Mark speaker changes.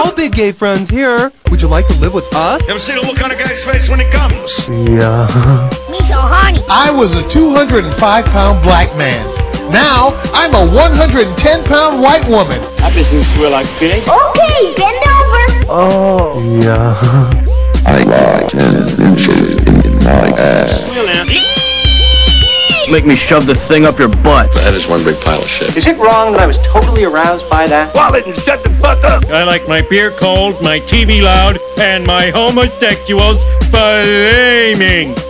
Speaker 1: Hello, big gay friends here. Would you like to live with us?
Speaker 2: Ever see the look on a guy's face when he comes?
Speaker 3: Yeah.
Speaker 4: Me so horny.
Speaker 5: I was a 205-pound black man. Now I'm a 110-pound white woman.
Speaker 6: I bet you feel like spinning.
Speaker 4: Okay, bend over.
Speaker 3: Oh, yeah.
Speaker 7: I like 10 inches in my ass.
Speaker 6: Make me shove the thing up your butt.
Speaker 7: That is one big pile of shit.
Speaker 8: Is it wrong that I was totally aroused by that?
Speaker 6: Wallet and shut the fuck up.
Speaker 9: I like my beer cold, my TV loud, and my homosexuals flaming.